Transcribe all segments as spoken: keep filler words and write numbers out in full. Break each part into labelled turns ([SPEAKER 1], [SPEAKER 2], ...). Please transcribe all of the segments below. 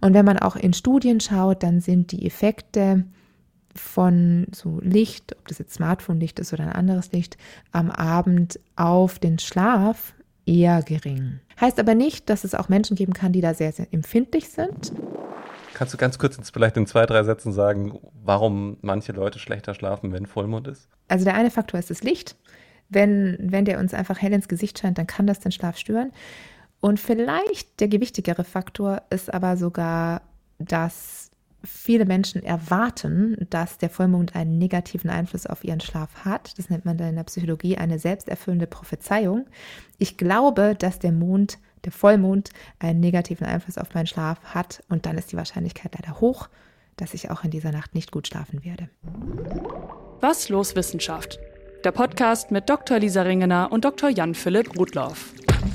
[SPEAKER 1] Und wenn man auch in Studien schaut, dann sind die Effekte von so Licht, ob das jetzt Smartphone-Licht ist oder ein anderes Licht, am Abend auf den Schlaf eher gering. Heißt aber nicht, dass es auch Menschen geben kann, die da sehr, sehr empfindlich sind.
[SPEAKER 2] Kannst du ganz kurz jetzt vielleicht in zwei, drei Sätzen sagen, warum manche Leute schlechter schlafen, wenn Vollmond ist?
[SPEAKER 1] Also der eine Faktor ist das Licht. Wenn, wenn der uns einfach hell ins Gesicht scheint, dann kann das den Schlaf stören. Und vielleicht der gewichtigere Faktor ist aber sogar, dass viele Menschen erwarten, dass der Vollmond einen negativen Einfluss auf ihren Schlaf hat. Das nennt man dann in der Psychologie eine selbsterfüllende Prophezeiung. Ich glaube, dass der Mond, der Vollmond einen negativen Einfluss auf meinen Schlaf hat und dann ist die Wahrscheinlichkeit leider hoch, dass ich auch in dieser Nacht nicht gut schlafen werde.
[SPEAKER 3] Was los Wissenschaft? Der Podcast mit Doktor Lisa Ringener und Doktor Jan-Philipp Rudloff.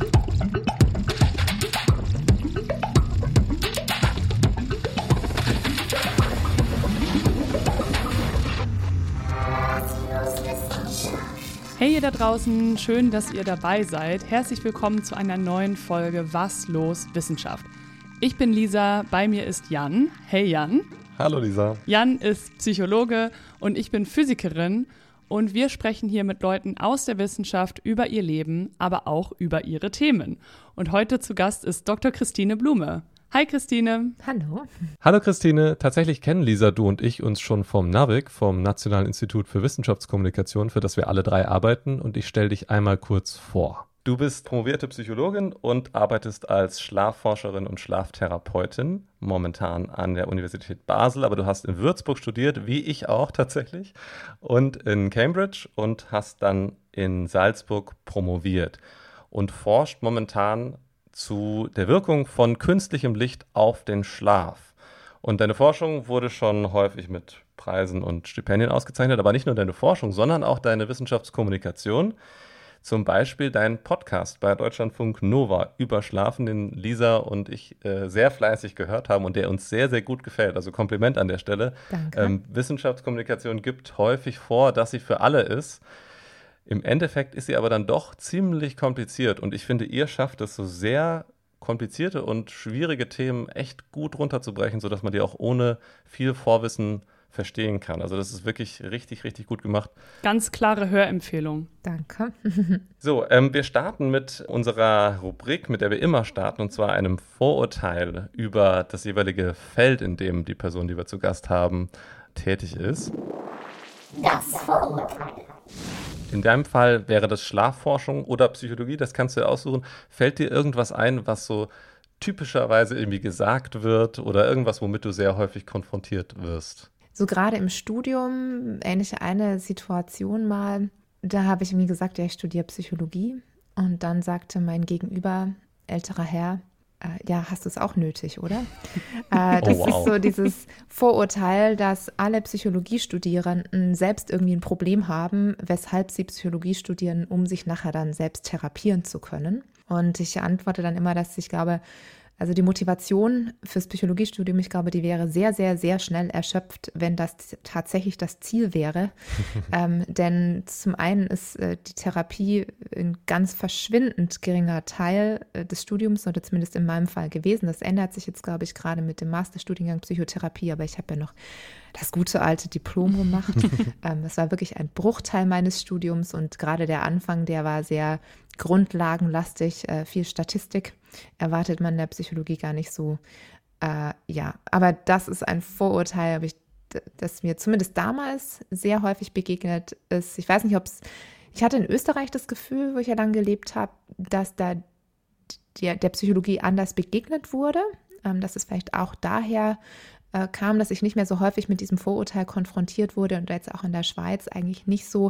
[SPEAKER 3] Hey ihr da draußen, schön, dass ihr dabei seid. Herzlich willkommen zu einer neuen Folge Was los Wissenschaft. Ich bin Lisa, bei mir ist Jan. Hey Jan.
[SPEAKER 2] Hallo Lisa.
[SPEAKER 3] Jan ist Psychologe und ich bin Physikerin und wir sprechen hier mit Leuten aus der Wissenschaft über ihr Leben, aber auch über ihre Themen. Und heute zu Gast ist Doktor Christine Blume. Hi Christine.
[SPEAKER 1] Hallo.
[SPEAKER 2] Hallo Christine. Tatsächlich kennen Lisa, du und ich uns schon vom NAVIC, vom Nationalen Institut für Wissenschaftskommunikation, für das wir alle drei arbeiten. Und ich stelle dich einmal kurz vor. Du bist promovierte Psychologin und arbeitest als Schlafforscherin und Schlaftherapeutin, momentan an der Universität Basel. Aber du hast in Würzburg studiert, wie ich auch tatsächlich, und in Cambridge und hast dann in Salzburg promoviert und forscht momentan zu der Wirkung von künstlichem Licht auf den Schlaf. Und deine Forschung wurde schon häufig mit Preisen und Stipendien ausgezeichnet, aber nicht nur deine Forschung, sondern auch deine Wissenschaftskommunikation. Zum Beispiel dein Podcast bei Deutschlandfunk Nova über Schlafen, den Lisa und ich äh, sehr fleißig gehört haben und der uns sehr, sehr gut gefällt. Also Kompliment an der Stelle.
[SPEAKER 1] Danke.
[SPEAKER 2] Ähm, Wissenschaftskommunikation gibt häufig vor, dass sie für alle ist. Im Endeffekt ist sie aber dann doch ziemlich kompliziert und ich finde, ihr schafft es, so sehr komplizierte und schwierige Themen echt gut runterzubrechen, sodass man die auch ohne viel Vorwissen verstehen kann. Also das ist wirklich richtig, richtig gut gemacht.
[SPEAKER 3] Ganz klare Hörempfehlung.
[SPEAKER 1] Danke.
[SPEAKER 2] So, ähm, wir starten mit unserer Rubrik, mit der wir immer starten, und zwar einem Vorurteil über das jeweilige Feld, in dem die Person, die wir zu Gast haben, tätig ist.
[SPEAKER 4] Das Vorurteil.
[SPEAKER 2] In deinem Fall wäre das Schlafforschung oder Psychologie, das kannst du ja aussuchen. Fällt dir irgendwas ein, was so typischerweise irgendwie gesagt wird oder irgendwas, womit du sehr häufig konfrontiert wirst?
[SPEAKER 1] So gerade im Studium, ähnliche eine Situation mal, da habe ich irgendwie gesagt, ja, ich studiere Psychologie und dann sagte mein Gegenüber, älterer Herr, äh, ja, hast du es auch nötig, oder? äh, das
[SPEAKER 2] oh, wow.
[SPEAKER 1] ist so dieses Vorurteil, dass alle Psychologiestudierenden selbst irgendwie ein Problem haben, weshalb sie Psychologie studieren, um sich nachher dann selbst therapieren zu können. Und ich antworte dann immer, dass ich glaube, also die Motivation fürs Psychologiestudium, ich glaube, die wäre sehr, sehr, sehr schnell erschöpft, wenn das tatsächlich das Ziel wäre. ähm, denn zum einen ist äh, die Therapie ein ganz verschwindend geringer Teil äh, des Studiums oder zumindest in meinem Fall gewesen. Das ändert sich jetzt, glaube ich, gerade mit dem Masterstudiengang Psychotherapie, aber ich habe ja noch das gute alte Diplom gemacht. ähm, das war wirklich ein Bruchteil meines Studiums und gerade der Anfang, der war sehr grundlagenlastig, äh, viel Statistik erwartet man in der Psychologie gar nicht so. Äh, ja, aber das ist ein Vorurteil, ich, das mir zumindest damals sehr häufig begegnet ist. Ich weiß nicht, ob es, ich hatte in Österreich das Gefühl, wo ich ja lange gelebt habe, dass da der, der Psychologie anders begegnet wurde, ähm, dass es vielleicht auch daher äh, kam, dass ich nicht mehr so häufig mit diesem Vorurteil konfrontiert wurde und jetzt auch in der Schweiz eigentlich nicht so.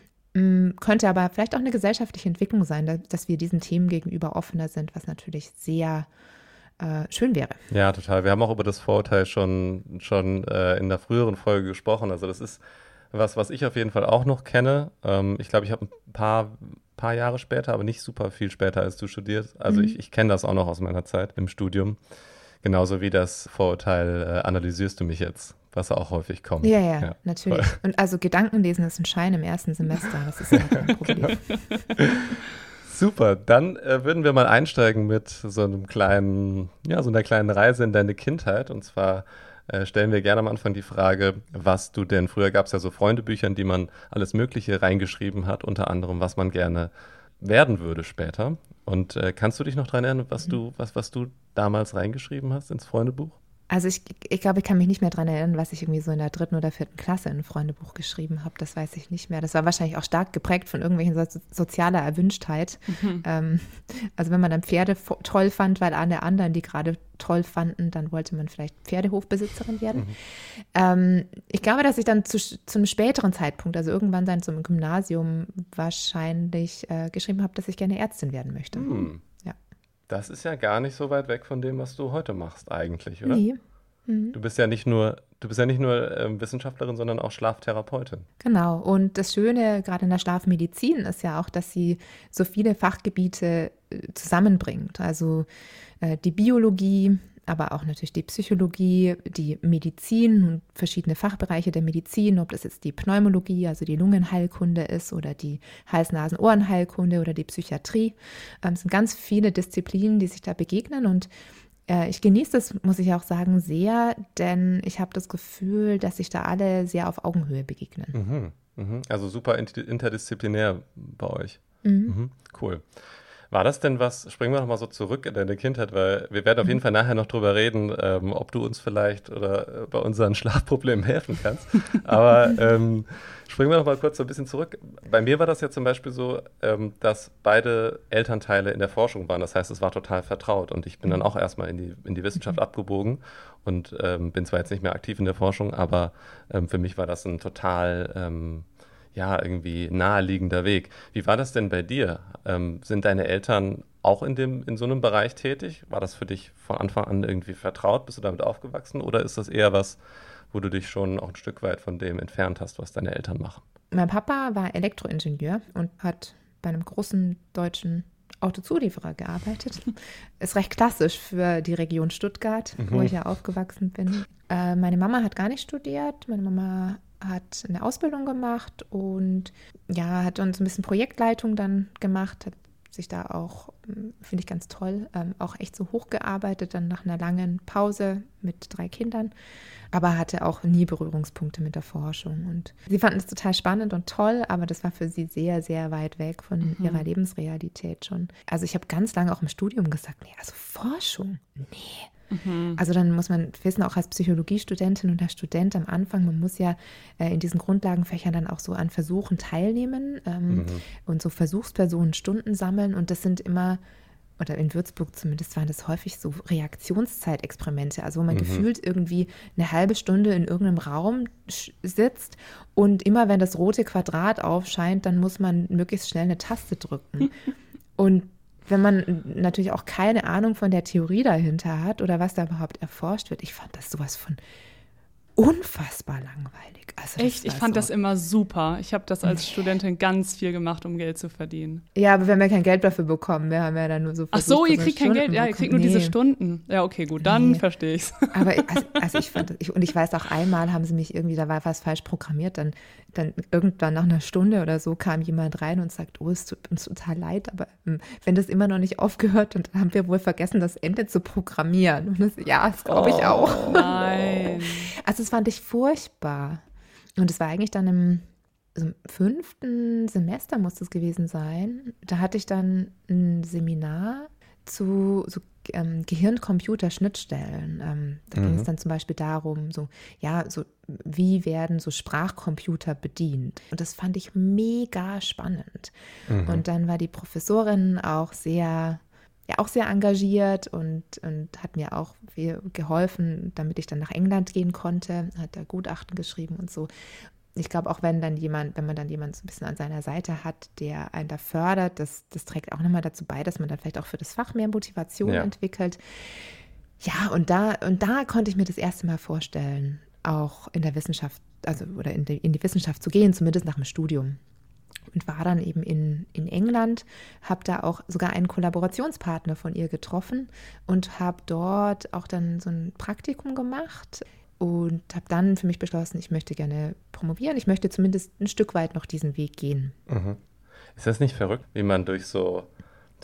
[SPEAKER 1] Könnte aber vielleicht auch eine gesellschaftliche Entwicklung sein, dass wir diesen Themen gegenüber offener sind, was natürlich sehr äh, schön wäre.
[SPEAKER 2] Ja, total. Wir haben auch über das Vorurteil schon, schon äh, in der früheren Folge gesprochen. Also das ist was, was ich auf jeden Fall auch noch kenne. Ähm, ich glaube, ich habe ein paar, paar Jahre später, aber nicht super viel später als du studierst. Also mhm. ich, ich kenne das auch noch aus meiner Zeit im Studium. Genauso wie das Vorurteil äh, analysierst du mich jetzt, was auch häufig kommt.
[SPEAKER 1] Ja, ja, ja, natürlich. Voll. Und also Gedankenlesen ist ein Schein im ersten Semester, das ist ja kein Problem.
[SPEAKER 2] Super, dann äh, würden wir mal einsteigen mit so einem kleinen, ja, so einer kleinen Reise in deine Kindheit. Und zwar äh, stellen wir gerne am Anfang die Frage, was du denn, früher gab es ja so Freundebücher, in die man alles Mögliche reingeschrieben hat, unter anderem, was man gerne werden würde später. Und äh, kannst du dich noch daran erinnern, was du, was, was du damals reingeschrieben hast ins Freundebuch?
[SPEAKER 1] Also ich, ich glaube, ich kann mich nicht mehr daran erinnern, was ich irgendwie so in der dritten oder vierten Klasse in ein Freundebuch geschrieben habe. Das weiß ich nicht mehr. Das war wahrscheinlich auch stark geprägt von irgendwelchen so, sozialer Erwünschtheit. Mhm. Ähm, also wenn man dann Pferde f- toll fand, weil alle anderen die gerade toll fanden, dann wollte man vielleicht Pferdehofbesitzerin werden. Mhm. Ähm, ich glaube, dass ich dann zu, zu einem späteren Zeitpunkt, also irgendwann dann zum Gymnasium wahrscheinlich äh, geschrieben habe, dass ich gerne Ärztin werden möchte.
[SPEAKER 2] Mhm. Das ist ja gar nicht so weit weg von dem, was du heute machst eigentlich, oder?
[SPEAKER 1] Nee. Mhm.
[SPEAKER 2] Du bist ja nicht nur, du bist ja nicht nur ähm, Wissenschaftlerin, sondern auch Schlaftherapeutin.
[SPEAKER 1] Genau. Und das Schöne gerade in der Schlafmedizin ist ja auch, dass sie so viele Fachgebiete äh, zusammenbringt. Also äh, die Biologie, aber auch natürlich die Psychologie, die Medizin und verschiedene Fachbereiche der Medizin, ob das jetzt die Pneumologie, also die Lungenheilkunde ist oder die Hals-Nasen-Ohrenheilkunde oder die Psychiatrie. Ähm, es sind ganz viele Disziplinen, die sich da begegnen und äh, ich genieße das, muss ich auch sagen, sehr, denn ich habe das Gefühl, dass sich da alle sehr auf Augenhöhe begegnen.
[SPEAKER 2] Mhm, mhm. Also super interdisziplinär bei euch.
[SPEAKER 1] Mhm.
[SPEAKER 2] Mhm, cool. War das denn was, springen wir nochmal so zurück in deine Kindheit, weil wir werden auf jeden Fall nachher noch drüber reden, ähm, ob du uns vielleicht oder äh, bei unseren Schlafproblemen helfen kannst. Aber ähm, springen wir nochmal kurz so ein bisschen zurück. Bei mir war das ja zum Beispiel so, ähm, dass beide Elternteile in der Forschung waren. Das heißt, es war total vertraut und ich bin dann auch erstmal in die, in die Wissenschaft abgebogen und ähm, bin zwar jetzt nicht mehr aktiv in der Forschung, aber ähm, für mich war das ein total... Ähm, ja, irgendwie naheliegender Weg. Wie war das denn bei dir? Ähm, sind deine Eltern auch in dem, in so einem Bereich tätig? War das für dich von Anfang an irgendwie vertraut? Bist du damit aufgewachsen? Oder ist das eher was, wo du dich schon auch ein Stück weit von dem entfernt hast, was deine Eltern machen?
[SPEAKER 1] Mein Papa war Elektroingenieur und hat bei einem großen deutschen Autozulieferer gearbeitet. Ist recht klassisch für die Region Stuttgart, mhm. wo ich ja aufgewachsen bin. Äh, meine Mama hat gar nicht studiert. Meine Mama hat eine Ausbildung gemacht und ja, hat uns ein bisschen Projektleitung dann gemacht, hat sich da auch, finde ich ganz toll, ähm, auch echt so hochgearbeitet, dann nach einer langen Pause mit drei Kindern, aber hatte auch nie Berührungspunkte mit der Forschung. Und sie fanden es total spannend und toll, aber das war für sie sehr, sehr weit weg von mhm. ihrer Lebensrealität schon. Also ich habe ganz lange auch im Studium gesagt, nee, also Forschung, nee. Mhm. Also dann muss man wissen, auch als Psychologiestudentin oder Student am Anfang, man muss ja äh, in diesen Grundlagenfächern dann auch so an Versuchen teilnehmen ähm, mhm. und so Versuchspersonen Stunden sammeln und das sind immer, oder in Würzburg zumindest waren das häufig so Reaktionszeitexperimente, also wo man mhm. gefühlt irgendwie eine halbe Stunde in irgendeinem Raum sitzt und immer wenn das rote Quadrat aufscheint, dann muss man möglichst schnell eine Taste drücken. Und wenn man natürlich auch keine Ahnung von der Theorie dahinter hat oder was da überhaupt erforscht wird, ich fand das sowas von unfassbar langweilig. Also
[SPEAKER 3] echt? Ich fand so. das immer super. Ich habe das als Studentin ganz viel gemacht, um Geld zu verdienen.
[SPEAKER 1] Ja, aber wir haben ja kein Geld dafür bekommen. Wir haben ja dann nur so
[SPEAKER 3] Ach so, ihr kriegt kein
[SPEAKER 1] Stunden
[SPEAKER 3] Geld? Ja, ihr kriegt nur
[SPEAKER 1] nee.
[SPEAKER 3] diese Stunden. Ja, okay, gut, dann nee. verstehe ich's.
[SPEAKER 1] Aber also, also ich fand, ich, und ich weiß auch, einmal haben sie mich irgendwie, da war was falsch programmiert, dann, dann irgendwann nach einer Stunde oder so kam jemand rein und sagt, oh, es tut uns total leid, aber ähm, wenn das immer noch nicht aufgehört und haben wir wohl vergessen, das Ende zu programmieren. Und das, ja, das glaube ich
[SPEAKER 3] oh,
[SPEAKER 1] auch.
[SPEAKER 3] Nein.
[SPEAKER 1] Also das fand ich furchtbar. Und es war eigentlich dann im, also im fünften Semester muss das gewesen sein. Da hatte ich dann ein Seminar zu so, ähm, Gehirn-Computer-Schnittstellen. Ähm, da mhm. ging es dann zum Beispiel darum, so, ja, so, wie werden so Sprachcomputer bedient? Und das fand ich mega spannend. Mhm. Und dann war die Professorin auch sehr... ja auch sehr engagiert und, und hat mir auch viel geholfen, damit ich dann nach England gehen konnte, hat da Gutachten geschrieben und so. Ich glaube, auch wenn dann jemand, wenn man dann jemanden so ein bisschen an seiner Seite hat, der einen da fördert, das, das trägt auch nochmal dazu bei, dass man dann vielleicht auch für das Fach mehr Motivation ja. entwickelt. Ja, und da, und da konnte ich mir das erste Mal vorstellen, auch in der Wissenschaft, also oder in die, in die Wissenschaft zu gehen, zumindest nach dem Studium. Und war dann eben in, in England, habe da auch sogar einen Kollaborationspartner von ihr getroffen und habe dort auch dann so ein Praktikum gemacht und habe dann für mich beschlossen, ich möchte gerne promovieren, ich möchte zumindest ein Stück weit noch diesen Weg gehen.
[SPEAKER 2] Mhm. Ist das nicht verrückt, wie man durch so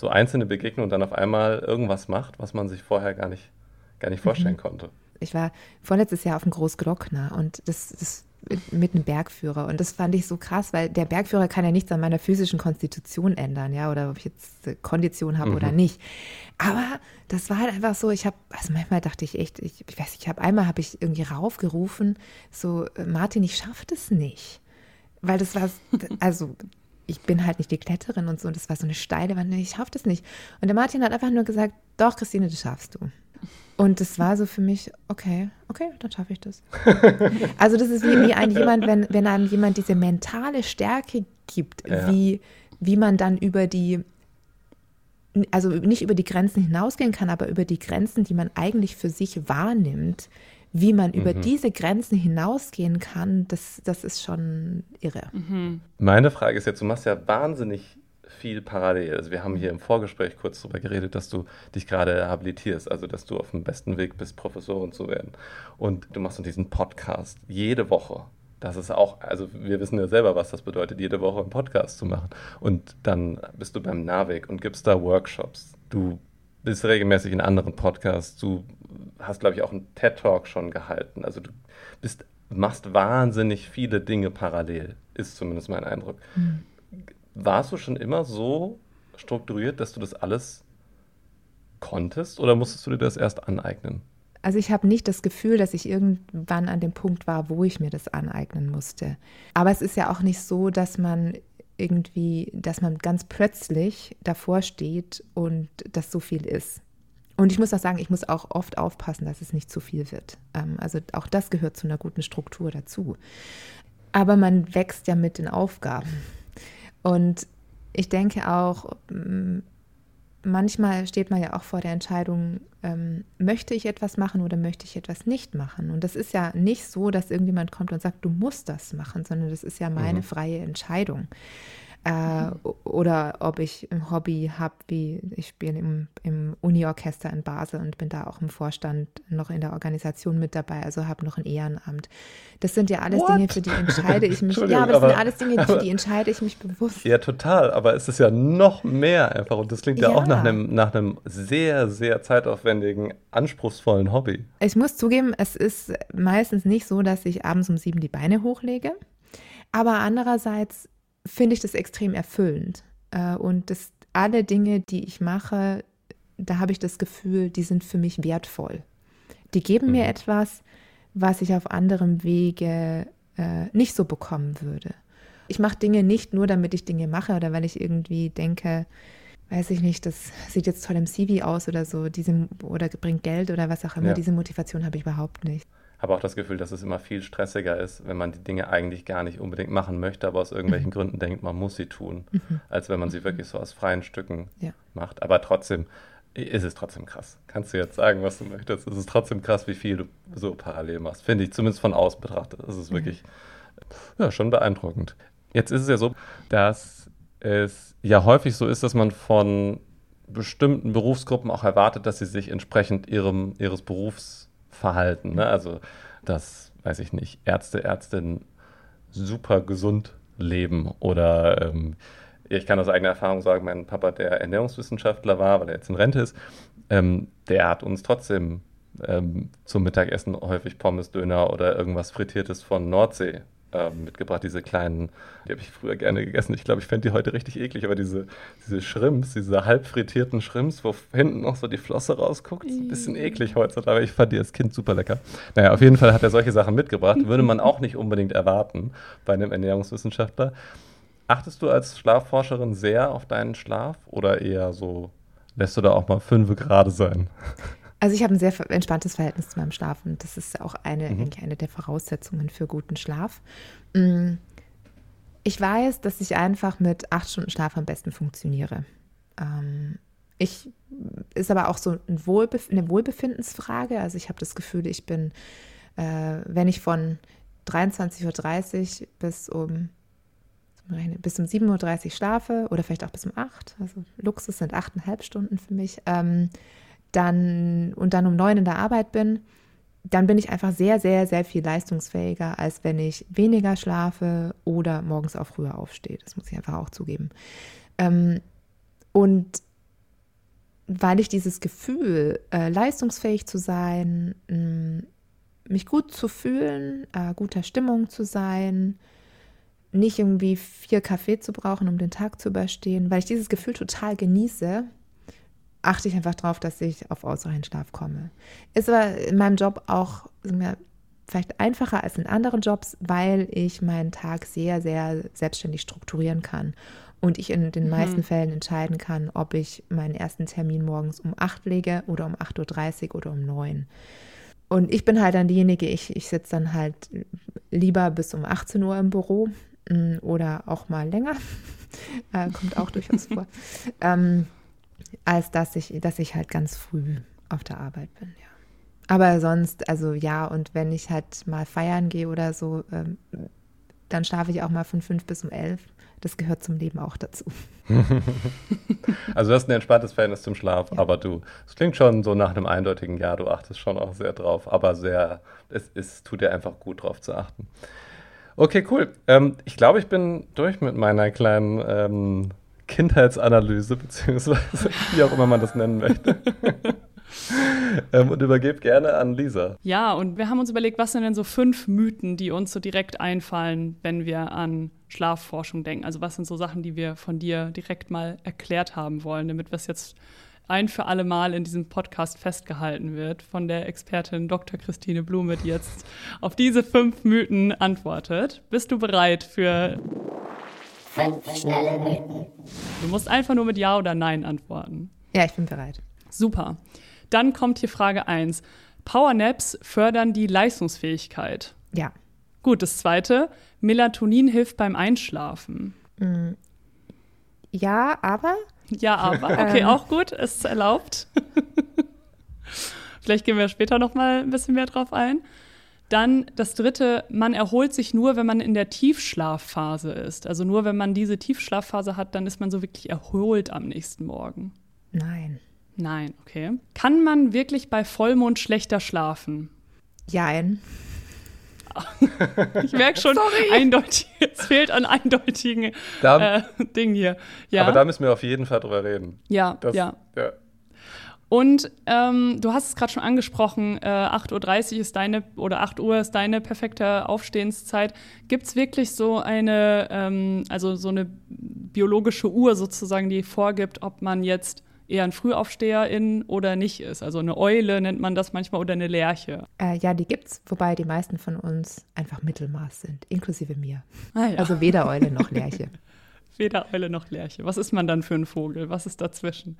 [SPEAKER 2] so einzelne Begegnungen dann auf einmal irgendwas macht, was man sich vorher gar nicht, gar nicht vorstellen mhm. konnte.
[SPEAKER 1] Ich war vorletztes Jahr auf dem Großglockner und das, das mit einem Bergführer und das fand ich so krass, weil der Bergführer kann ja nichts an meiner physischen Konstitution ändern, ja, oder ob ich jetzt Kondition habe mhm. oder nicht. Aber das war halt einfach so, ich habe, also manchmal dachte ich echt, ich, ich weiß nicht, ich habe einmal habe ich irgendwie raufgerufen, so Martin, ich schaffe das nicht, weil das war, also ich bin halt nicht die Kletterin und so und das war so eine steile Wand, ich schaffe das nicht. Und der Martin hat einfach nur gesagt, doch Christine, das schaffst du. Und das war so für mich, okay, okay, dann schaffe ich das. Also das ist wie, wie ein jemand, wenn, wenn einem jemand diese mentale Stärke gibt, ja. wie, wie man dann über die, also nicht über die Grenzen hinausgehen kann, aber über die Grenzen, die man eigentlich für sich wahrnimmt, wie man über mhm. diese Grenzen hinausgehen kann, das, das ist schon irre.
[SPEAKER 2] Mhm. Meine Frage ist jetzt, du machst ja wahnsinnig viel parallel. Also wir haben hier im Vorgespräch kurz darüber geredet, dass du dich gerade habilitierst, also dass du auf dem besten Weg bist, Professorin zu werden. Und du machst diesen Podcast jede Woche. Das ist auch, also wir wissen ja selber, was das bedeutet, jede Woche einen Podcast zu machen. Und dann bist du beim NAVIC und gibst da Workshops. Du bist regelmäßig in anderen Podcasts. Du hast, glaube ich, auch einen TED-Talk schon gehalten. Also du bist, machst wahnsinnig viele Dinge parallel, ist zumindest mein Eindruck. Mhm. Warst du schon immer so strukturiert, dass du das alles konntest oder musstest du dir das erst aneignen?
[SPEAKER 1] Also ich habe nicht das Gefühl, dass ich irgendwann an dem Punkt war, wo ich mir das aneignen musste. Aber es ist ja auch nicht so, dass man irgendwie, dass man ganz plötzlich davor steht und das so viel ist. Und ich muss auch sagen, ich muss auch oft aufpassen, dass es nicht zu viel wird. Also auch das gehört zu einer guten Struktur dazu. Aber man wächst ja mit den Aufgaben. Und ich denke auch, manchmal steht man ja auch vor der Entscheidung, ähm, möchte ich etwas machen oder möchte ich etwas nicht machen? Und das ist ja nicht so, dass irgendjemand kommt und sagt, du musst das machen, sondern das ist ja meine mhm. freie Entscheidung. Äh, mhm. Oder ob ich ein Hobby habe, wie ich spiele im, im Uni-Orchester in Basel und bin da auch im Vorstand noch in der Organisation mit dabei, also habe noch ein Ehrenamt. Das sind ja alles What? Dinge, für die entscheide ich mich. Ja, aber das aber, sind alles Dinge, für die entscheide ich mich bewusst.
[SPEAKER 2] Ja, total, aber es ist ja noch mehr einfach und das klingt ja, ja auch nach einem, nach einem sehr, sehr zeitaufwendigen, anspruchsvollen Hobby.
[SPEAKER 1] Ich muss zugeben, es ist meistens nicht so, dass ich abends um sieben die Beine hochlege, aber andererseits finde ich das extrem erfüllend. Und das, alle Dinge, die ich mache, da habe ich das Gefühl, die sind für mich wertvoll. Die geben mhm. mir etwas, was ich auf anderem Wege äh, nicht so bekommen würde. Ich mache Dinge nicht nur, damit ich Dinge mache oder weil ich irgendwie denke, weiß ich nicht, das sieht jetzt toll im C V aus oder so, diese, oder bringt Geld oder was auch immer. Ja. Diese Motivation habe ich überhaupt nicht.
[SPEAKER 2] Habe auch das Gefühl, dass es immer viel stressiger ist, wenn man die Dinge eigentlich gar nicht unbedingt machen möchte, aber aus irgendwelchen mhm. Gründen denkt, man muss sie tun, mhm. als wenn man sie wirklich so aus freien Stücken ja. macht. Aber trotzdem ist es trotzdem krass. Kannst du jetzt sagen, was du möchtest. Es ist trotzdem krass, wie viel du so parallel machst. Finde ich, zumindest von außen betrachtet. Das ist wirklich mhm. ja, schon beeindruckend. Jetzt ist es ja so, dass es ja häufig so ist, dass man von bestimmten Berufsgruppen auch erwartet, dass sie sich entsprechend ihrem, ihres Berufs verhalten. Ne? Also, dass, weiß ich nicht, Ärzte, Ärztinnen super gesund leben oder ähm, ich kann aus eigener Erfahrung sagen, mein Papa, der Ernährungswissenschaftler war, weil er jetzt in Rente ist, ähm, der hat uns trotzdem ähm, zum Mittagessen häufig Pommes, Döner oder irgendwas Frittiertes von Nordsee ähm, mitgebracht. Diese kleinen, die habe ich früher gerne gegessen. Ich glaube, ich fände die heute richtig eklig, aber diese, diese Shrimps, diese halb frittierten Shrimps, wo hinten noch so die Flosse rausguckt, ist ein bisschen eklig heutzutage, aber ich fand die als Kind super lecker. Naja, auf jeden Fall hat er solche Sachen mitgebracht. Würde man auch nicht unbedingt erwarten bei einem Ernährungswissenschaftler. Achtest du als Schlafforscherin sehr auf deinen Schlaf oder eher so, lässt du da auch mal fünfe gerade sein?
[SPEAKER 1] Also ich habe ein sehr entspanntes Verhältnis zu meinem Schlaf und das ist auch eine, mhm. denke ich, eine der Voraussetzungen für guten Schlaf. Ich weiß, dass ich einfach mit acht Stunden Schlaf am besten funktioniere. Ich ist aber auch so ein Wohlbef- eine Wohlbefindensfrage. Also ich habe das Gefühl, ich bin, wenn ich von dreiundzwanzig Uhr dreißig bis um bis um sieben Uhr dreißig schlafe oder vielleicht auch bis um acht, also Luxus sind achteinhalb Stunden für mich, ähm, dann und dann um neun in der Arbeit bin, dann bin ich einfach sehr, sehr, sehr viel leistungsfähiger, als wenn ich weniger schlafe oder morgens auch früher aufstehe. Das muss ich einfach auch zugeben. Ähm, und weil ich dieses Gefühl, äh, leistungsfähig zu sein, mh, mich gut zu fühlen, äh, guter Stimmung zu sein, nicht irgendwie vier Kaffee zu brauchen, um den Tag zu überstehen, weil ich dieses Gefühl total genieße, achte ich einfach darauf, dass ich auf ausreichend Schlaf komme. Ist aber in meinem Job auch vielleicht einfacher als in anderen Jobs, weil ich meinen Tag sehr, sehr selbstständig strukturieren kann und ich in den mhm. meisten Fällen entscheiden kann, ob ich meinen ersten Termin morgens um acht lege oder um acht Uhr dreißig oder um neun. Und ich bin halt dann diejenige, ich, ich sitze dann halt lieber bis um achtzehn Uhr im Büro oder auch mal länger, äh, kommt auch durchaus vor, ähm, als dass ich, dass ich halt ganz früh auf der Arbeit bin, ja. Aber sonst, also ja, und wenn ich halt mal feiern gehe oder so, ähm, dann schlafe ich auch mal von fünf bis um elf. Das gehört zum Leben auch dazu.
[SPEAKER 2] Also du hast ein entspanntes Verhältnis zum Schlaf, ja. aber du, es klingt schon so nach einem eindeutigen Ja, du achtest schon auch sehr drauf, aber sehr, es, es tut dir einfach gut drauf zu achten. Okay, cool. Ähm, ich glaube, ich bin durch mit meiner kleinen ähm, Kindheitsanalyse, beziehungsweise wie auch immer man das nennen möchte. ähm, und übergebe gerne an Lisa.
[SPEAKER 3] Ja, und wir haben uns überlegt, was sind denn so fünf Mythen, die uns so direkt einfallen, wenn wir an Schlafforschung denken? Also was sind so Sachen, die wir von dir direkt mal erklärt haben wollen, damit wir es jetzt ein für alle Mal in diesem Podcast festgehalten wird von der Expertin Doktor Christine Blume, die jetzt auf diese fünf Mythen antwortet. Bist du bereit für
[SPEAKER 4] fünf schnelle Mythen?
[SPEAKER 3] Du musst einfach nur mit Ja oder Nein antworten.
[SPEAKER 1] Ja, ich bin bereit.
[SPEAKER 3] Super. Dann kommt hier Frage eins. Powernaps fördern die Leistungsfähigkeit.
[SPEAKER 1] Ja.
[SPEAKER 3] Gut, das zweite. Melatonin hilft beim Einschlafen.
[SPEAKER 1] Mm. Ja, aber...
[SPEAKER 3] Ja, aber. Okay, auch gut. Ist erlaubt. Vielleicht gehen wir später noch mal ein bisschen mehr drauf ein. Dann das dritte, man erholt sich nur, wenn man in der Tiefschlafphase ist. Also nur, wenn man diese Tiefschlafphase hat, dann ist man so wirklich erholt am nächsten Morgen.
[SPEAKER 1] Nein.
[SPEAKER 3] Nein, okay. Kann man wirklich bei Vollmond schlechter schlafen?
[SPEAKER 1] Jein.
[SPEAKER 3] Ich merke schon, eindeutig, es fehlt an eindeutigen da, äh, Dingen hier. Ja.
[SPEAKER 2] Aber da müssen wir auf jeden Fall drüber reden.
[SPEAKER 3] Ja,
[SPEAKER 2] das,
[SPEAKER 3] ja.
[SPEAKER 2] ja.
[SPEAKER 3] Und ähm, du hast es gerade schon angesprochen, äh, acht Uhr dreißig ist deine, oder acht Uhr ist deine perfekte Aufstehenszeit. Gibt es wirklich so eine, ähm, also so eine biologische Uhr sozusagen, die vorgibt, ob man jetzt eher ein Frühaufsteherin oder nicht ist? Also eine Eule nennt man das manchmal oder eine Lerche.
[SPEAKER 1] Äh, ja, die gibt's, wobei die meisten von uns einfach Mittelmaß sind, inklusive mir.
[SPEAKER 3] Ah, ja.
[SPEAKER 1] Also weder Eule noch Lerche.
[SPEAKER 3] Weder Eule noch Lerche. Was ist man dann für ein Vogel? Was ist dazwischen?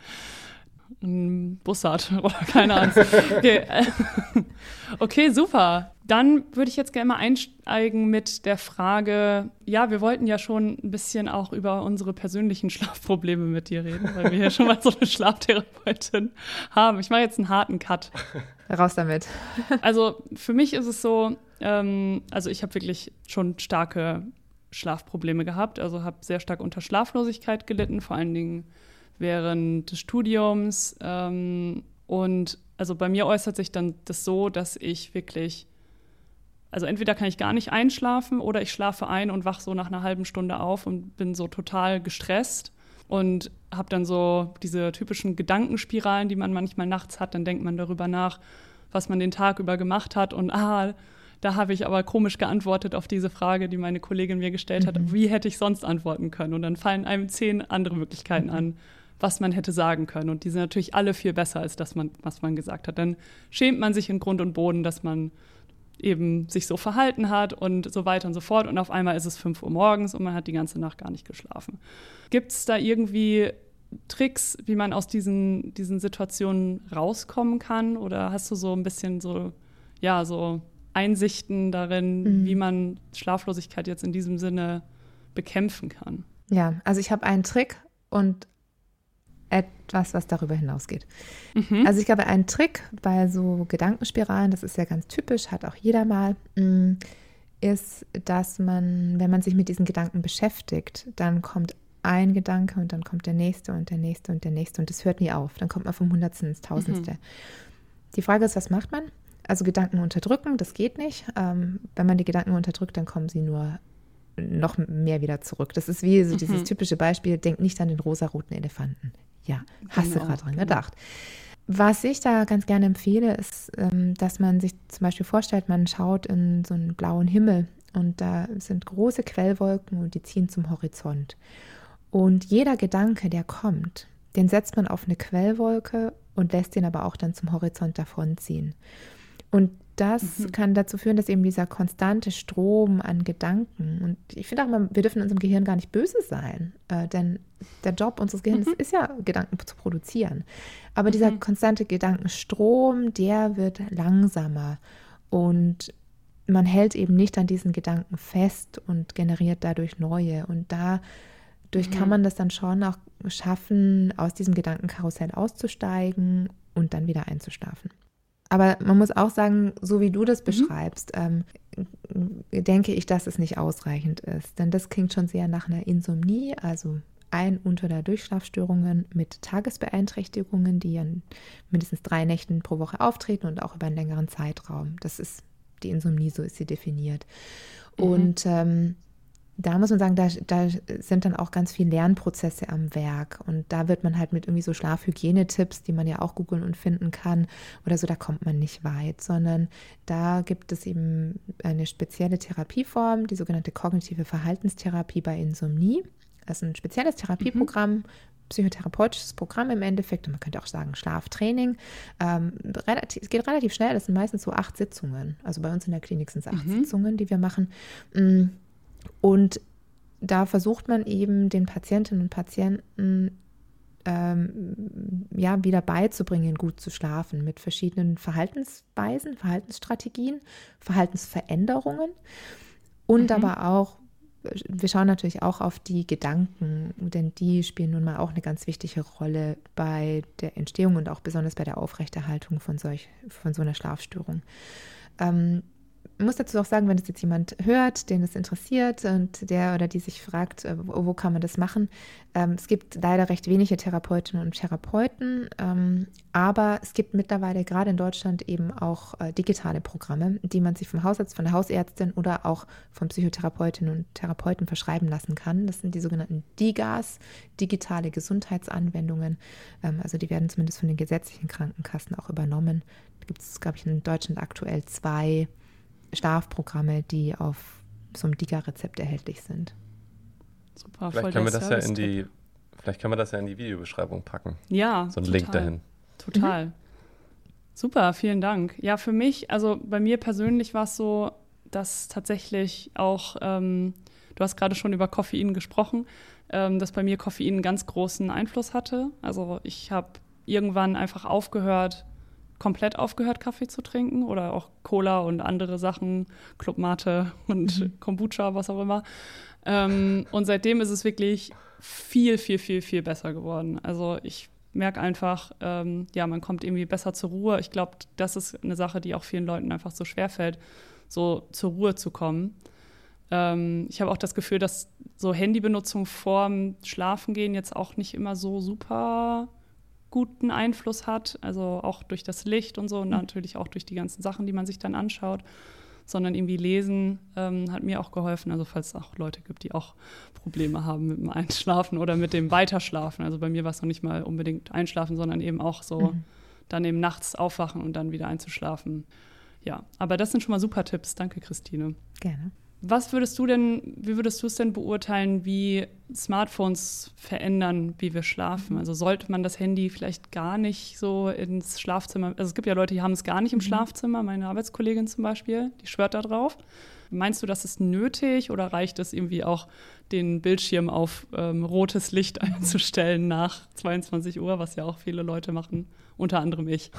[SPEAKER 3] Ein Bussard oder keine Ahnung. Okay. Okay, super. Dann würde ich jetzt gerne mal einsteigen mit der Frage, ja, wir wollten ja schon ein bisschen auch über unsere persönlichen Schlafprobleme mit dir reden, weil wir ja schon mal so eine Schlaftherapeutin haben. Ich mache jetzt einen harten Cut.
[SPEAKER 1] Raus damit.
[SPEAKER 3] Also für mich ist es so, ähm, also ich habe wirklich schon starke Schlafprobleme gehabt, also habe sehr stark unter Schlaflosigkeit gelitten, vor allen Dingen während des Studiums. Ähm, und also bei mir äußert sich dann das so, dass ich wirklich, also entweder kann ich gar nicht einschlafen oder ich schlafe ein und wache so nach einer halben Stunde auf und bin so total gestresst und habe dann so diese typischen Gedankenspiralen, die man manchmal nachts hat. Dann denkt man darüber nach, was man den Tag über gemacht hat und ah, da habe ich aber komisch geantwortet auf diese Frage, die meine Kollegin mir gestellt hat. Mhm. Wie hätte ich sonst antworten können? Und dann fallen einem zehn andere Möglichkeiten mhm. an, was man hätte sagen können. Und die sind natürlich alle viel besser, als das, man, was man gesagt hat. Dann schämt man sich in Grund und Boden, dass man eben sich so verhalten hat und so weiter und so fort. Und auf einmal ist es fünf Uhr morgens und man hat die ganze Nacht gar nicht geschlafen. Gibt es da irgendwie Tricks, wie man aus diesen, diesen Situationen rauskommen kann? Oder hast du so ein bisschen so, ja, so Einsichten darin, mhm. wie man Schlaflosigkeit jetzt in diesem Sinne bekämpfen kann?
[SPEAKER 1] Ja, also ich habe einen Trick und etwas, was darüber hinausgeht. Mhm. Also ich glaube, ein Trick bei so Gedankenspiralen, das ist ja ganz typisch, hat auch jeder mal, ist, dass man, wenn man sich mit diesen Gedanken beschäftigt, dann kommt ein Gedanke und dann kommt der nächste und der nächste und der nächste und es hört nie auf. Dann kommt man vom Hundertsten ins Tausendste. Mhm. Die Frage ist, was macht man? Also Gedanken unterdrücken, das geht nicht. Ähm, wenn man die Gedanken unterdrückt, dann kommen sie nur noch mehr wieder zurück. Das ist wie so dieses mhm. typische Beispiel, denk nicht an den rosaroten Elefanten. Ja, hast
[SPEAKER 3] Genau,
[SPEAKER 1] du gerade dran
[SPEAKER 3] genau.
[SPEAKER 1] gedacht. Was ich da ganz gerne empfehle, ist, ähm, dass man sich zum Beispiel vorstellt, man schaut in so einen blauen Himmel und da sind große Quellwolken und die ziehen zum Horizont. Und jeder Gedanke, der kommt, den setzt man auf eine Quellwolke und lässt den aber auch dann zum Horizont davonziehen. Und das
[SPEAKER 3] Mhm.
[SPEAKER 1] kann dazu führen, dass eben dieser konstante Strom an Gedanken, und ich finde auch immer, wir dürfen in unserem Gehirn gar nicht böse sein, äh, denn der Job unseres Gehirns
[SPEAKER 3] Mhm.
[SPEAKER 1] ist ja, Gedanken zu produzieren. Aber dieser
[SPEAKER 3] Mhm.
[SPEAKER 1] konstante Gedankenstrom, der wird langsamer und man hält eben nicht an diesen Gedanken fest und generiert dadurch neue. Und dadurch
[SPEAKER 3] Mhm.
[SPEAKER 1] kann man das dann schon auch schaffen, aus diesem Gedankenkarussell auszusteigen und dann wieder einzuschlafen. Aber man muss auch sagen, so wie du das beschreibst, ähm, denke ich, dass es nicht ausreichend ist. Denn das klingt schon sehr nach einer Insomnie, also ein- und oder Durchschlafstörungen mit Tagesbeeinträchtigungen, die an mindestens drei Nächten pro Woche auftreten und auch über einen längeren Zeitraum. Das ist die Insomnie, so ist sie definiert.
[SPEAKER 3] Mhm.
[SPEAKER 1] Und ähm, da muss man sagen, da, da sind dann auch ganz viele Lernprozesse am Werk. Und da wird man halt mit irgendwie so Schlafhygienetipps, die man ja auch googeln und finden kann oder so, da kommt man nicht weit, sondern da gibt es eben eine spezielle Therapieform, die sogenannte kognitive Verhaltenstherapie bei Insomnie. Das ist ein spezielles Therapieprogramm, mhm. psychotherapeutisches Programm im Endeffekt, und man könnte auch sagen Schlaftraining. Ähm, relativ, es geht relativ schnell, das sind meistens so acht Sitzungen. Also bei uns in der Klinik sind es acht mhm. Sitzungen, die wir machen. Und da versucht man eben den Patientinnen und Patienten ähm, ja, wieder beizubringen, gut zu schlafen mit verschiedenen Verhaltensweisen, Verhaltensstrategien, Verhaltensveränderungen und mhm. aber auch, wir schauen natürlich auch auf die Gedanken, denn die spielen nun mal auch eine ganz wichtige Rolle bei der Entstehung und auch besonders bei der Aufrechterhaltung von, solch, von so einer Schlafstörung. Ähm, Ich muss dazu auch sagen, wenn das jetzt jemand hört, den es interessiert und der oder die sich fragt, wo, wo kann man das machen? Ähm, es gibt leider recht wenige Therapeutinnen und Therapeuten, ähm, aber es gibt mittlerweile gerade in Deutschland eben auch äh, digitale Programme, die man sich vom Hausarzt, von der Hausärztin oder auch von Psychotherapeutinnen und Therapeuten verschreiben lassen kann. Das sind die sogenannten DIGAs, digitale Gesundheitsanwendungen. Ähm, also die werden zumindest von den gesetzlichen Krankenkassen auch übernommen. Da gibt es, glaube ich, in Deutschland aktuell zwei Schlafprogramme, die auf so einem DIGA-Rezept erhältlich sind.
[SPEAKER 3] Super,
[SPEAKER 2] vielleicht
[SPEAKER 3] voll
[SPEAKER 2] können wir
[SPEAKER 3] der
[SPEAKER 2] das ja in die, vielleicht können wir das ja in die Videobeschreibung packen.
[SPEAKER 3] Ja,
[SPEAKER 2] so ein
[SPEAKER 3] total,
[SPEAKER 2] Link dahin.
[SPEAKER 3] Total. Mhm. Super, vielen Dank. Ja, für mich, also bei mir persönlich war es so, dass tatsächlich auch, ähm, du hast gerade schon über Koffein gesprochen, ähm, dass bei mir Koffein einen ganz großen Einfluss hatte. Also ich habe irgendwann einfach aufgehört, komplett aufgehört, Kaffee zu trinken oder auch Cola und andere Sachen, Club Mate und mhm. Kombucha, was auch immer. Ähm, und seitdem ist es wirklich viel, viel, viel, viel besser geworden. Also ich merke einfach, ähm, ja, man kommt irgendwie besser zur Ruhe. Ich glaube, das ist eine Sache, die auch vielen Leuten einfach so schwerfällt, so zur Ruhe zu kommen. Ähm, ich habe auch das Gefühl, dass so Handybenutzung vorm Schlafengehen jetzt auch nicht immer so super guten Einfluss hat, also auch durch das Licht und so und natürlich auch durch die ganzen Sachen, die man sich dann anschaut, sondern irgendwie lesen ähm, hat mir auch geholfen, also falls es auch Leute gibt, die auch Probleme haben mit dem Einschlafen oder mit dem Weiterschlafen, also bei mir war es noch nicht mal unbedingt Einschlafen, sondern eben auch so mhm. dann eben nachts aufwachen und dann wieder einzuschlafen. Ja, aber das sind schon mal super Tipps, danke Christine.
[SPEAKER 1] Gerne.
[SPEAKER 3] Was würdest du denn, wie würdest du es denn beurteilen, wie Smartphones verändern, wie wir schlafen? Also sollte man das Handy vielleicht gar nicht so ins Schlafzimmer, also es gibt ja Leute, die haben es gar nicht im mhm. Schlafzimmer, meine Arbeitskollegin zum Beispiel, die schwört da drauf. Meinst du, das ist nötig oder reicht es irgendwie auch, den Bildschirm auf ähm, rotes Licht einzustellen nach zweiundzwanzig Uhr, was ja auch viele Leute machen, unter anderem ich?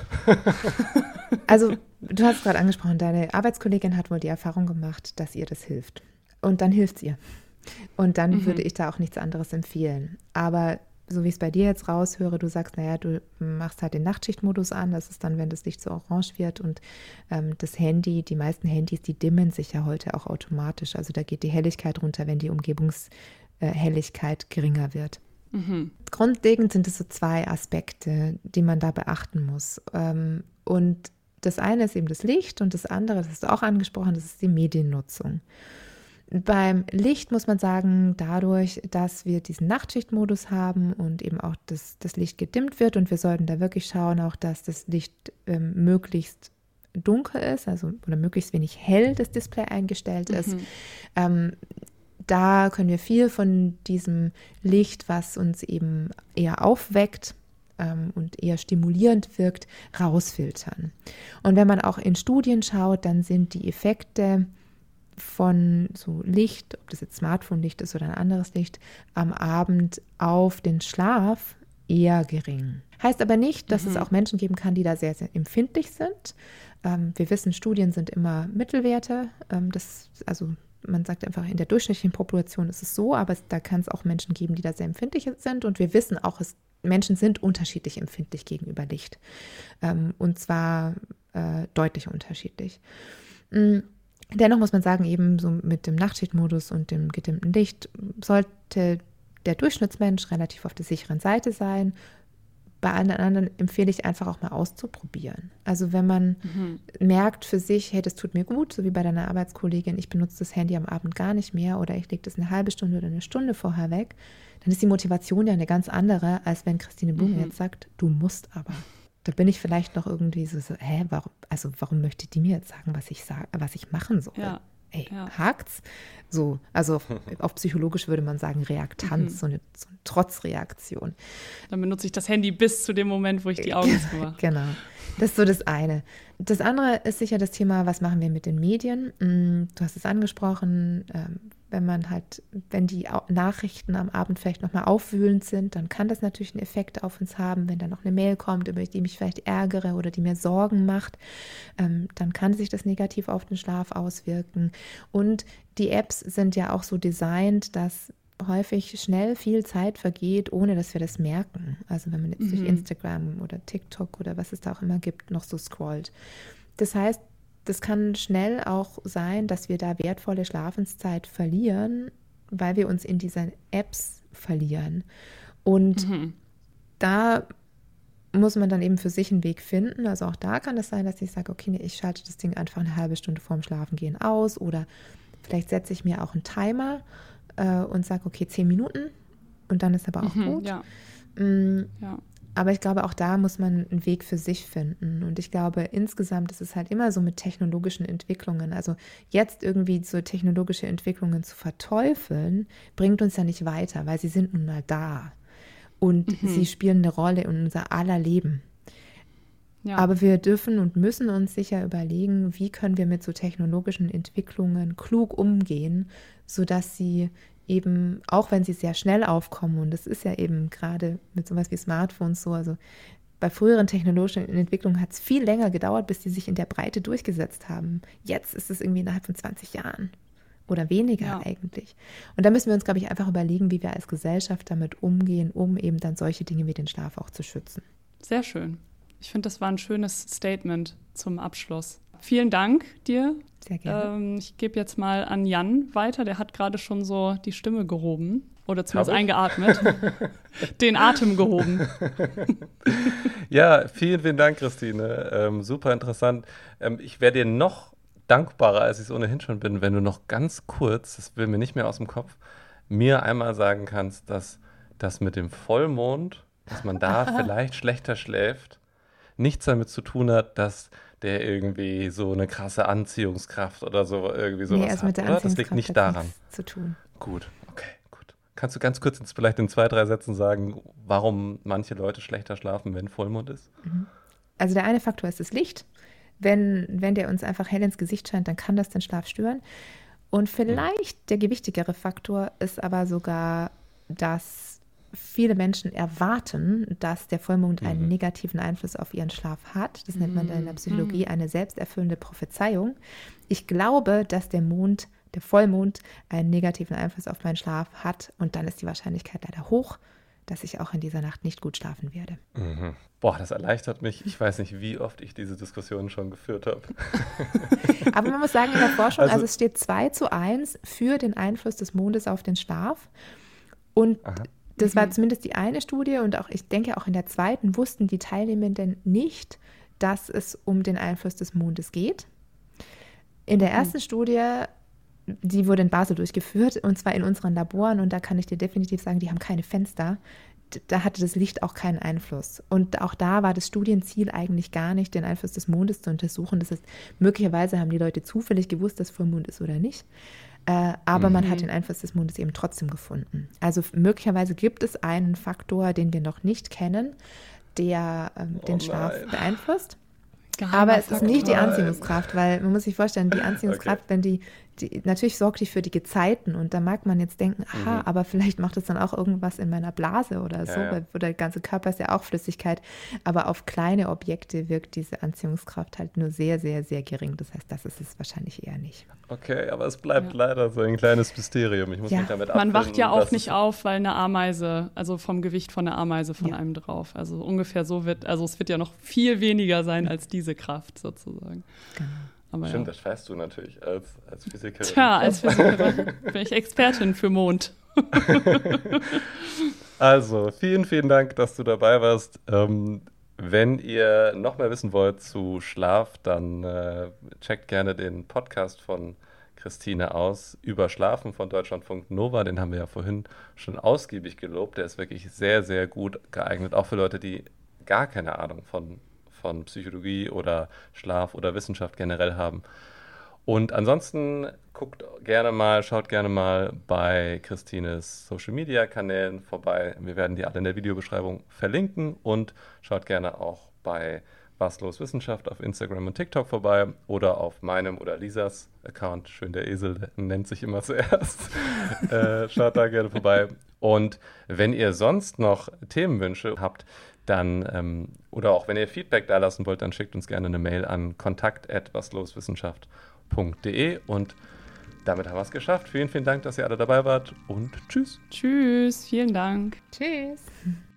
[SPEAKER 1] Also du hast gerade angesprochen, deine Arbeitskollegin hat wohl die Erfahrung gemacht, dass ihr das hilft. Und dann hilft es ihr. Und dann mhm. würde ich da auch nichts anderes empfehlen. Aber so wie ich es bei dir jetzt raushöre, du sagst, naja, du machst halt den Nachtschichtmodus an, das ist dann, wenn das Licht so orange wird und ähm, das Handy, die meisten Handys, die dimmen sich ja heute auch automatisch. Also da geht die Helligkeit runter, wenn die Umgebungshelligkeit äh, geringer wird. Mhm. Grundlegend sind es so zwei Aspekte, die man da beachten muss. Ähm, und das eine ist eben das Licht und das andere, das hast du auch angesprochen, das ist die Mediennutzung. Beim Licht muss man sagen, dadurch, dass wir diesen Nachtschichtmodus haben und eben auch das, das Licht gedimmt wird und wir sollten da wirklich schauen, auch dass das Licht ähm, möglichst dunkel ist, also oder möglichst wenig hell das Display eingestellt ist. Mhm. Ähm, da können wir viel von diesem Licht, was uns eben eher aufweckt ähm, und eher stimulierend wirkt, rausfiltern. Und wenn man auch in Studien schaut, dann sind die Effekte von so Licht, ob das jetzt Smartphone-Licht ist oder ein anderes Licht, am Abend auf den Schlaf eher gering. Heißt aber nicht, dass mhm. es auch Menschen geben kann, die da sehr, sehr empfindlich sind. Ähm, wir wissen, Studien sind immer Mittelwerte. Ähm, das, also man sagt einfach, in der durchschnittlichen Population ist es so, aber es, da kann es auch Menschen geben, die da sehr empfindlich sind. Und wir wissen auch, es, Menschen sind unterschiedlich empfindlich gegenüber Licht. Ähm, und zwar äh, deutlich unterschiedlich. Mhm. Dennoch muss man sagen, eben so mit dem Nachtschichtmodus und dem gedimmten Licht sollte der Durchschnittsmensch relativ auf der sicheren Seite sein. Bei allen anderen empfehle ich einfach auch mal auszuprobieren. Also wenn man mhm. merkt für sich, hey, das tut mir gut, so wie bei deiner Arbeitskollegin, ich benutze das Handy am Abend gar nicht mehr oder ich lege das eine halbe Stunde oder eine Stunde vorher weg, dann ist die Motivation ja eine ganz andere, als wenn Christine Blume mhm. jetzt sagt, du musst aber. Da bin ich vielleicht noch irgendwie so, so hä, warum, also warum möchte die mir jetzt sagen, was ich sag, was ich machen soll?
[SPEAKER 3] Ja.
[SPEAKER 1] Ey,
[SPEAKER 3] ja.
[SPEAKER 1] hakt's? So, also auf, auf psychologisch würde man sagen Reaktanz, mhm. so, eine, so eine Trotzreaktion.
[SPEAKER 3] Dann benutze ich das Handy bis zu dem Moment, wo ich die Augen zumache.
[SPEAKER 1] Genau, das ist so das eine. Das andere ist sicher das Thema, was machen wir mit den Medien? Du hast es angesprochen, wenn man halt, wenn die Nachrichten am Abend vielleicht nochmal aufwühlend sind, dann kann das natürlich einen Effekt auf uns haben. Wenn da noch eine Mail kommt, über die mich vielleicht ärgere oder die mir Sorgen macht, ähm, dann kann sich das negativ auf den Schlaf auswirken. Und die Apps sind ja auch so designt, dass häufig schnell viel Zeit vergeht, ohne dass wir das merken. Also wenn man jetzt mhm. durch Instagram oder TikTok oder was es da auch immer gibt, noch so scrollt. Das heißt, das kann schnell auch sein, dass wir da wertvolle Schlafenszeit verlieren, weil wir uns in diesen Apps verlieren. Und mhm. da muss man dann eben für sich einen Weg finden. Also auch da kann es sein, dass ich sage, okay, nee, ich schalte das Ding einfach eine halbe Stunde vorm Schlafengehen aus oder vielleicht setze ich mir auch einen Timer äh, und sage, okay, zehn Minuten und dann ist aber auch mhm, gut.
[SPEAKER 3] Ja.
[SPEAKER 1] Mhm.
[SPEAKER 3] ja.
[SPEAKER 1] Aber ich glaube, auch da muss man einen Weg für sich finden. Und ich glaube, insgesamt ist es halt immer so mit technologischen Entwicklungen. Also jetzt irgendwie so technologische Entwicklungen zu verteufeln, bringt uns ja nicht weiter, weil sie sind nun mal da. Und mhm. sie spielen eine Rolle in unser aller Leben. Ja. Aber wir dürfen und müssen uns sicher überlegen, wie können wir mit so technologischen Entwicklungen klug umgehen, sodass sie eben, auch wenn sie sehr schnell aufkommen, und das ist ja eben gerade mit sowas wie Smartphones so, also bei früheren technologischen Entwicklungen hat es viel länger gedauert, bis die sich in der Breite durchgesetzt haben. Jetzt ist es irgendwie innerhalb von zwanzig Jahren oder weniger ja. eigentlich. Und da müssen wir uns, glaube ich, einfach überlegen, wie wir als Gesellschaft damit umgehen, um eben dann solche Dinge wie den Schlaf auch zu schützen.
[SPEAKER 3] Sehr schön. Ich finde, das war ein schönes Statement zum Abschluss. Vielen Dank dir.
[SPEAKER 1] Sehr gerne.
[SPEAKER 3] Ähm, ich gebe jetzt mal an Jan weiter. Der hat gerade schon so die Stimme gehoben oder zumindest eingeatmet. Den Atem gehoben.
[SPEAKER 2] Ja, vielen, vielen Dank, Christine. Ähm, super interessant. Ähm, ich wäre dir noch dankbarer, als ich es ohnehin schon bin, wenn du noch ganz kurz, das will mir nicht mehr aus dem Kopf, mir einmal sagen kannst, dass das mit dem Vollmond, dass man da vielleicht schlechter schläft, nichts damit zu tun hat, dass der irgendwie so eine krasse Anziehungskraft oder so irgendwie sowas
[SPEAKER 1] nee, also mit
[SPEAKER 2] hat,
[SPEAKER 1] der
[SPEAKER 2] oder? Das liegt nicht daran.
[SPEAKER 1] Zu tun.
[SPEAKER 2] Gut, okay, gut. Kannst du ganz kurz jetzt vielleicht in zwei, drei Sätzen sagen, warum manche Leute schlechter schlafen, wenn Vollmond ist?
[SPEAKER 1] Also der eine Faktor ist das Licht. Wenn, wenn der uns einfach hell ins Gesicht scheint, dann kann das den Schlaf stören. Und vielleicht hm. der gewichtigere Faktor ist aber sogar, dass viele Menschen erwarten, dass der Vollmond einen mhm. negativen Einfluss auf ihren Schlaf hat. Das nennt man dann in der Psychologie eine selbsterfüllende Prophezeiung. Ich glaube, dass der Mond, der Vollmond, einen negativen Einfluss auf meinen Schlaf hat und dann ist die Wahrscheinlichkeit leider hoch, dass ich auch in dieser Nacht nicht gut schlafen werde.
[SPEAKER 2] Mhm. Boah, das erleichtert mich. Ich weiß nicht, wie oft ich diese Diskussion schon geführt habe.
[SPEAKER 1] Aber man muss sagen, in der Forschung, also, also es steht zwei zu eins für den Einfluss des Mondes auf den Schlaf und aha. Das war zumindest die eine Studie und auch, ich denke, auch in der zweiten wussten die Teilnehmenden nicht, dass es um den Einfluss des Mondes geht. In der ersten mhm. Studie die wurde in Basel durchgeführt und zwar in unseren Laboren und da kann ich dir definitiv sagen, die haben keine Fenster. Da hatte das Licht auch keinen Einfluss. Und auch da war das Studienziel eigentlich gar nicht, den Einfluss des Mondes zu untersuchen. Das heißt, möglicherweise haben die Leute zufällig gewusst, dass Vollmond ist oder nicht. Äh, aber mhm. man hat den Einfluss des Mondes eben trotzdem gefunden. Also möglicherweise gibt es einen Faktor, den wir noch nicht kennen, der ähm, den oh Schlaf beeinflusst. Geheimer aber es Faktor. Ist nicht die Anziehungskraft, weil man muss sich vorstellen, die Anziehungskraft, okay. wenn die, die, natürlich sorgt die für die Gezeiten und da mag man jetzt denken, aha, mhm. aber vielleicht macht es dann auch irgendwas in meiner Blase oder so, ja, ja. weil der ganze Körper ist ja auch Flüssigkeit, aber auf kleine Objekte wirkt diese Anziehungskraft halt nur sehr, sehr, sehr gering. Das heißt, das ist es wahrscheinlich eher nicht.
[SPEAKER 2] Okay, aber es bleibt ja. leider so ein kleines Mysterium. Ich muss
[SPEAKER 1] ja.
[SPEAKER 2] mich damit abfinden.
[SPEAKER 3] Man wacht ja auch nicht auf, weil eine Ameise, also vom Gewicht von einer Ameise von ja. einem drauf. Also ungefähr so wird, also es wird ja noch viel weniger sein als diese Kraft sozusagen.
[SPEAKER 1] Genau.
[SPEAKER 2] Aber Stimmt, ja. das weißt du natürlich als, als Physikerin.
[SPEAKER 3] Tja, als Physikerin bin ich Expertin für Mond.
[SPEAKER 2] Also, vielen, vielen Dank, dass du dabei warst. Ähm, wenn ihr noch mehr wissen wollt zu Schlaf, dann äh, checkt gerne den Podcast von Christine aus über Schlafen von Deutschlandfunk Nova. Den haben wir ja vorhin schon ausgiebig gelobt. Der ist wirklich sehr, sehr gut geeignet, auch für Leute, die gar keine Ahnung von von Psychologie oder Schlaf oder Wissenschaft generell haben. Und ansonsten guckt gerne mal, schaut gerne mal bei Christines Social-Media-Kanälen vorbei. Wir werden die alle in der Videobeschreibung verlinken und schaut gerne auch bei Was los Wissenschaft auf Instagram und TikTok vorbei oder auf meinem oder Lisas Account. Schön, der Esel der nennt sich immer zuerst. äh, schaut da gerne vorbei. Und wenn ihr sonst noch Themenwünsche habt, dann, ähm, oder auch wenn ihr Feedback da lassen wollt, dann schickt uns gerne eine Mail an kontakt at wasloswissenschaft punkt de und damit haben wir es geschafft. Vielen, vielen Dank, dass ihr alle dabei wart und tschüss.
[SPEAKER 3] Tschüss, vielen Dank.
[SPEAKER 1] Tschüss.